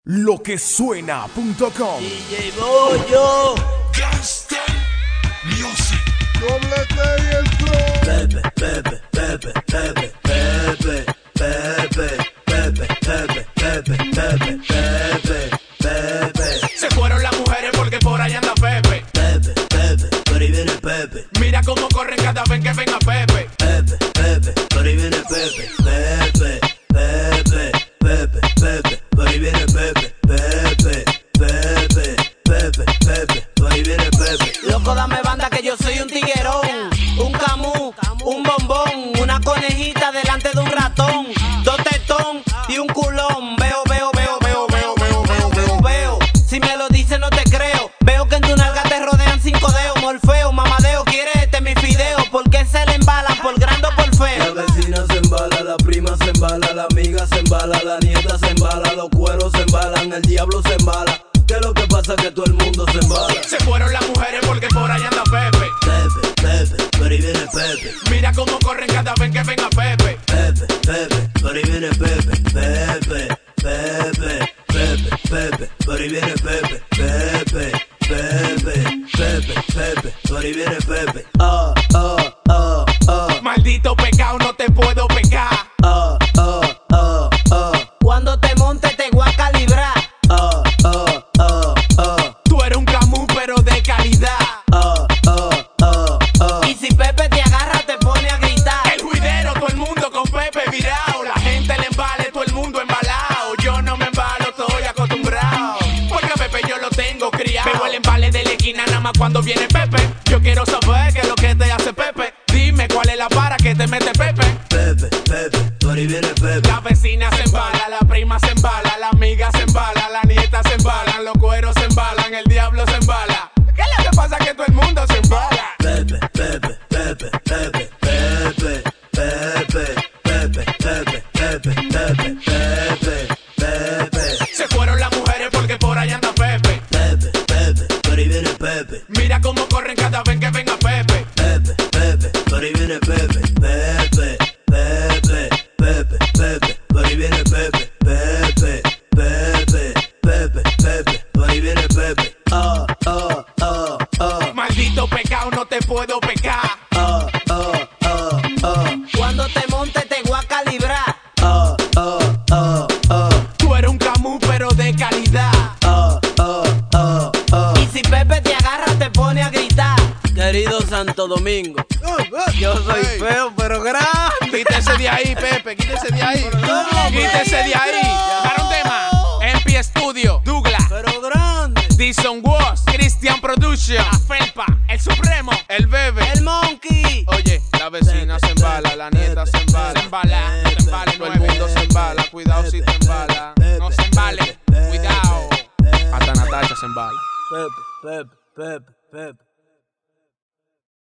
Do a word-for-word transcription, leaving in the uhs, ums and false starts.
lo que suena punto com. D J Bollo, Gangsta Music. Doble T y el flow. Pepe, Pepe, Pepe, Pepe, Pepe, Pepe, Pepe, Pepe, Pepe, Pepe, Pepe, Pepe. Se fueron las mujeres porque por ahí anda Pepe. Pepe, Pepe, por ahí viene Pepe. Mira cómo corren cada vez que venga Pepe. Pepe, Pepe, por ahí viene Pepe. Pepe, Pepe, Pepe, Pepe, por ahí viene Pepe. Pepe, Pepe, Pepe, Pepe, por ahí viene Pepe. Loco, dame banda que yo soy un tiguerón, un camú, un bombón, una conejita delante de un ratón, dos tetón y un culón. Veo, veo, veo, veo, veo, veo, veo, veo, veo. Si me lo dices no te creo. Veo que en tu nalga te rodean cinco dedos. Morfeo, mamadeo, quiere este mi fideo. ¿Por qué se le embalan? ¿Por grande o por feo? La vecina se embala, la prima se embala, la amiga se embala, la nieta se embala, los cueros se embalan, el diablo se embala. ¿Qué es lo que pasa? Que todo el mundo se embala. Se fueron las mujeres porque por ahí anda Pepe. Pepe, Pepe, por ahí viene Pepe. Mira cómo corren cada vez que venga Pepe. Pepe, Pepe, por ahí viene Pepe. Pepe, Pepe, Pepe, Pepe, por ahí viene Pepe. Pepe, Pepe, Pepe, Pepe, por ahí viene Pepe. Ah, ah, ah, ah. Maldito pecado, no te puedo pecar. Ah, ah, ah, ah. Cuando te monte te voy a calibrar. Ah, ah, ah, ah. Tú eres un camú pero de calidad. Ah, ah, ah, ah. Y si Pepe te agarra te pone a gritar. El juidero, todo el mundo con Pepe virado. La gente le embale, todo el mundo embalado. Yo no me embalo, estoy acostumbrado. Porque a Pepe yo lo tengo criado. Veo el embale de la esquina nada más cuando viene Pepe. Yo quiero saber qué es lo que te hace Pepe. Dime cuál es la para que te mete Pepe. Pepe, Pepe, por ahí viene Pepe. La vecina se embala, la prima se embala, la amiga se embala, la nieta se embala, los cueros se embalan, el diablo se embala. ¿Qué es lo que pasa? Que todo el mundo se embala. Pepe, Pepe, Pepe, Pepe, Pepe, Pepe, Pepe, Pepe, Pepe, Pepe, Pepe, Pepe. Se fueron las mujeres porque por ahí anda Pepe. Pepe, Pepe, por ahí viene Pepe. Mira cómo corren cada vez que venga Pepe. Pepe, Pepe, por ahí viene Pepe. Pepe, Pepe, Pepe, Pepe, por ahí viene Pepe. Pepe, Pepe, Pepe, Pepe, por ahí viene Pepe. Ah, ah, ah, ah. Maldito pecado, no te puedo pecar. Ah, ah, ah, ah. Cuando te monte te voy a calibrar. Ah, ah, ah, ah. Tú eres un camú pero de calidad. Ah, ah, ah, ah. Y si Pepe te agarra te pone a gritar. Querido Santo Domingo, yo soy feo pero grande. Quítese de ahí, Pepe, quítese de ahí. Quítese de ahí. Para un tema. M P Studio, Douglas, Pero grande. Dixon Was, Christian Production, La Felpa, El Supremo, El Bebe. El Monkey. Oye, la vecina se embala, la nieta se embala. Se embala, no te embales, todo el mundo se embala. Cuidado si te embala. No se embale, cuidado. Hasta Natacha se embala. Pepe, Pepe, Pepe, Pepe.